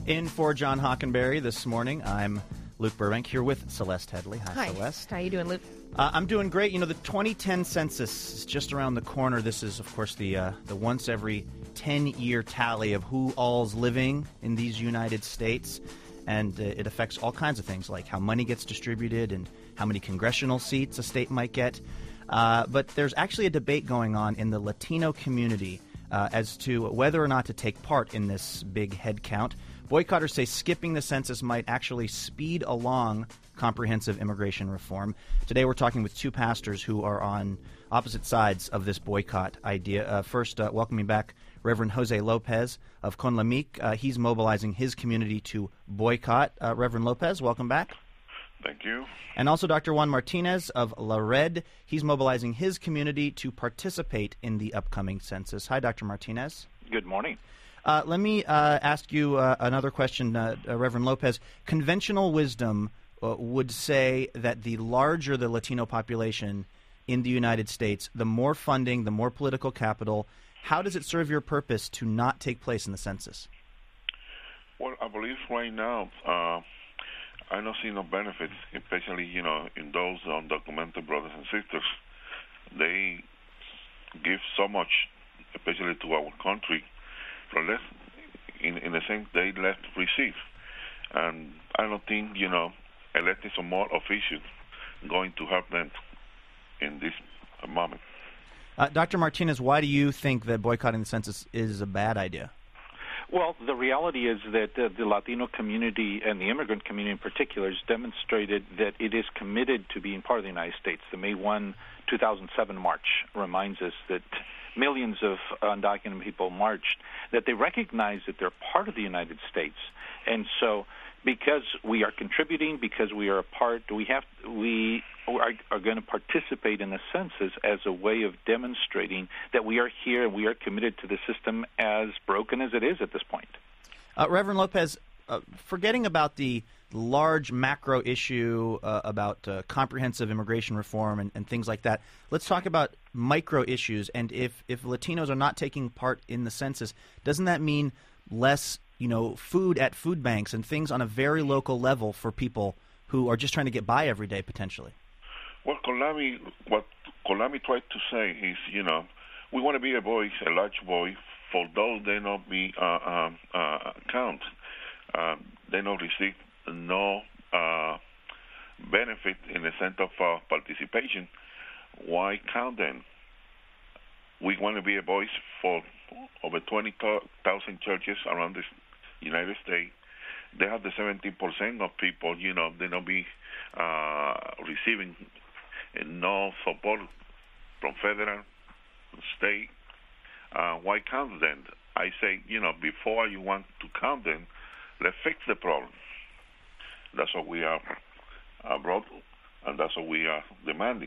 In for John Hockenberry this morning, I'm Luke Burbank here with Celeste Headley. Hi, Celeste. How you doing, Luke? I'm doing great. You know, the 2010 census is just around the corner. This is, of course, the once every 10-year tally of who all's living in these United States. And it affects all kinds of things, like how money gets distributed and how many congressional seats a state might get. But there's actually a debate going on in the Latino community as to whether or not to take part in this big head count. Boycotters say skipping the census might actually speed along comprehensive immigration reform. Today we're talking with two pastors who are on opposite sides of this boycott idea. First, welcoming back Reverend Jose Lopez of Con La Mic. He's mobilizing his community to boycott. Reverend Lopez, welcome back. Thank you. And also Dr. Juan Martinez of La Red. He's mobilizing his community to participate in the upcoming census. Hi, Dr. Martinez. Good morning. Let me ask you another question, Reverend Lopez. Conventional wisdom would say that the larger the Latino population in the United States, the more funding, the more political capital. How does it serve your purpose to not take place in the census? Well, I believe right now I don't see no benefits, especially, in those undocumented brothers and sisters. They give so much, especially to our country, for less, in the sense they let receive. And I don't think, electing some more officials going to help them in this moment. Dr. Martinez, why do you think that boycotting the census is a bad idea? Well, the reality is that the Latino community and the immigrant community in particular has demonstrated that it is committed to being part of the United States. The May 1, 2007 march reminds us that millions of undocumented people marched, that they recognize that they're part of the United States. And so because we are contributing, because we are a part, we are going to participate in the census as a way of demonstrating that we are here and we are committed to the system, as broken as it is at this point. Reverend Lopez, forgetting about the large macro issue about comprehensive immigration reform and things like that, let's talk about micro issues. And if Latinos are not taking part in the census, doesn't that mean less food at food banks and things on a very local level for people who are just trying to get by every day, potentially? Well, what Con La Mic tried to say is, we want to be a voice, a large voice, for those they not be count. They not receive no benefit in the sense of participation. Why count them? We want to be a voice for over 20,000 churches around the United States. They have the 17% of people, they not be receiving no support from federal, state. Why count them? I say, before you want to count them, let's fix the problem. That's what we are brought, and that's what we are demanding.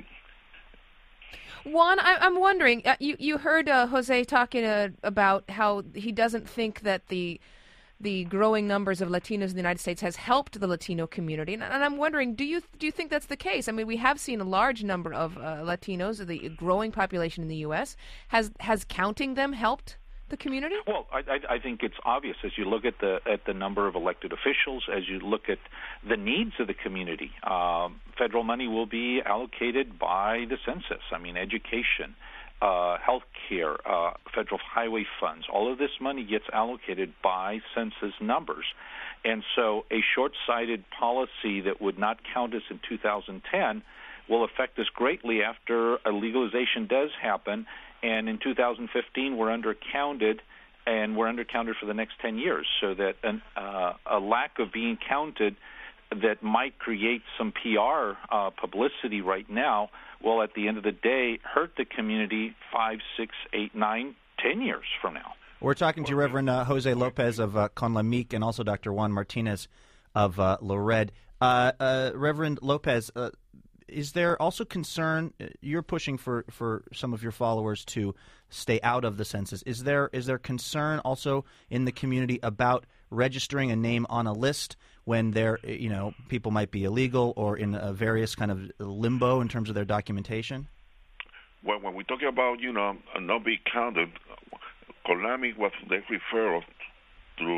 Juan, I'm wondering, you heard Jose talking about how he doesn't think that the growing numbers of Latinos in the United States has helped the Latino community, and I'm wondering, do you think that's the case? I mean, we have seen a large number of Latinos, the growing population in the U.S. Has counting them helped the community? Well, I think it's obvious as you look at the number of elected officials, as you look at the needs of the community. Federal money will be allocated by the census. I mean, education, health care, federal highway funds, all of this money gets allocated by census numbers. And so a short-sighted policy that would not count us in 2010 will affect us greatly after a legalization does happen. And in 2015, we're undercounted, and we're undercounted for the next 10 years. So that a lack of being counted that might create some PR publicity right now will, at the end of the day, hurt the community 5, 6, 8, 9, 10 years from now. We're talking to Reverend Jose Lopez of Con La Mic and also Dr. Juan Martinez of La Red. Reverend Lopez, is there also concern, you're pushing for some of your followers to stay out of the census. Is there concern also in the community about registering a name on a list when people might be illegal or in a various kind of limbo in terms of their documentation? Well, when we talk about, not being counted, Con La Mic, what they refer through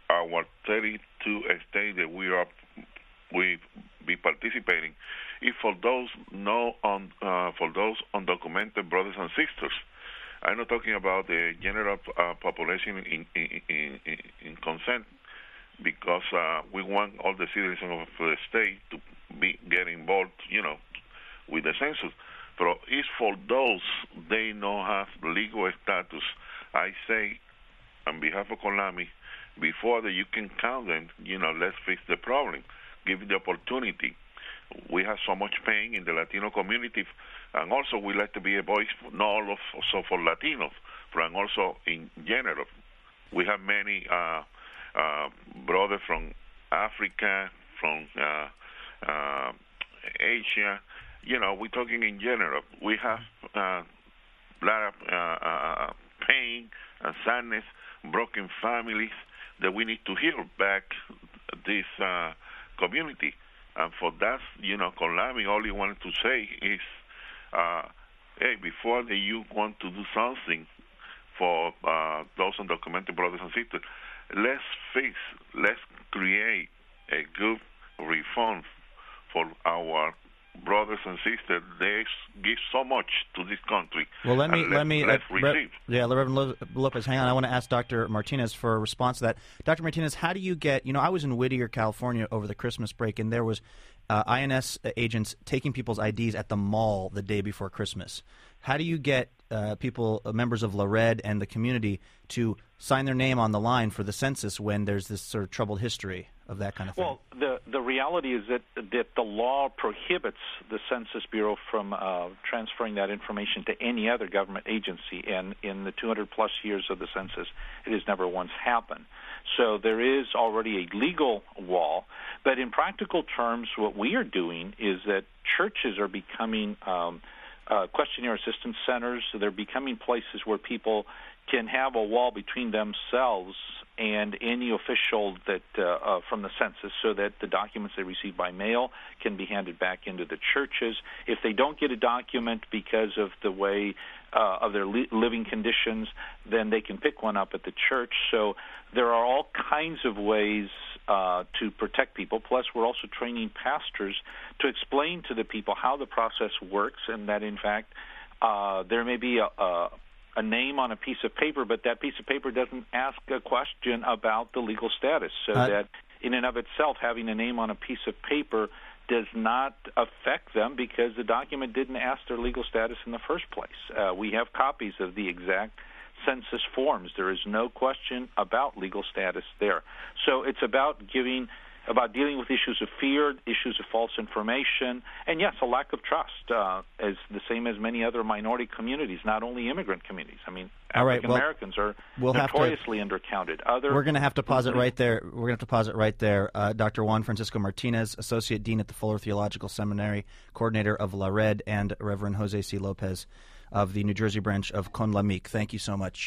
our 32 states that we be participating is for those for those undocumented brothers and sisters. I'm not talking about the general population in consent, because we want all the citizens of the state to get involved, with the census. But it's for those they don't have legal status. I say, on behalf of CONLAMI, before that you can count them, let's fix the problem. Give the opportunity. We have so much pain in the Latino community, and also we like to be a voice, not all of, also for Latinos, but also in general. We have many brothers from Africa, from Asia. We're talking in general. We have a lot of pain and sadness, broken families that we need to heal back this community. And for that, CONLAMI, all you wanted to say is, hey, before you want to do something for those undocumented brothers and sisters, let's create a good reform for our brothers and sisters. They give so much to this country. Well, let's receive. Reverend Lopez, hang on. I want to ask Dr. Martinez for a response to that. Dr. Martinez, how do you get, I was in Whittier, California over the Christmas break, and there was INS agents taking people's IDs at the mall the day before Christmas. How do you get people, members of LaRed and the community, to sign their name on the line for the census when there's this sort of troubled history of that kind of thing? Well, the reality is that the law prohibits the Census Bureau from transferring that information to any other government agency, and in the 200-plus years of the census, it has never once happened. So there is already a legal wall, but in practical terms, what we are doing is that churches are becoming questionnaire assistance centers. So they're becoming places where people can have a wall between themselves and any official that from the census, so that the documents they receive by mail can be handed back into the churches. If they don't get a document because of the way of their living conditions, then they can pick one up at the church. So there are all kinds of ways to protect people. Plus, we're also training pastors to explain to the people how the process works, and that, in fact, there may be a name on a piece of paper, but that piece of paper doesn't ask a question about the legal status. So that in and of itself, having a name on a piece of paper does not affect them, because the document didn't ask their legal status in the first place. We have copies of the exact census forms. There is no question about legal status there. So it's about dealing with issues of fear, issues of false information, and yes, a lack of trust, as the same as many other minority communities, not only immigrant communities. I mean, African Americans are notoriously undercounted. We're going to have to pause it right there. We're going to have to pause it right there. Dr. Juan Francisco Martinez, Associate Dean at the Fuller Theological Seminary, Coordinator of LaRed, and Reverend Jose C. Lopez of the New Jersey branch of CONLAMIC. Thank you so much.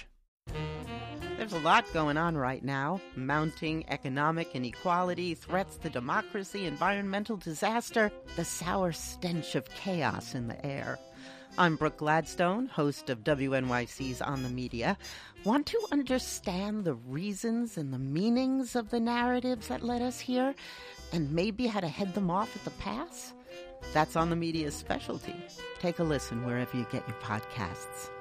There's a lot going on right now. Mounting economic inequality, threats to democracy, environmental disaster, the sour stench of chaos in the air. I'm Brooke Gladstone, host of WNYC's On the Media. Want to understand the reasons and the meanings of the narratives that led us here, and maybe how to head them off at the pass? That's On the Media's specialty. Take a listen wherever you get your podcasts.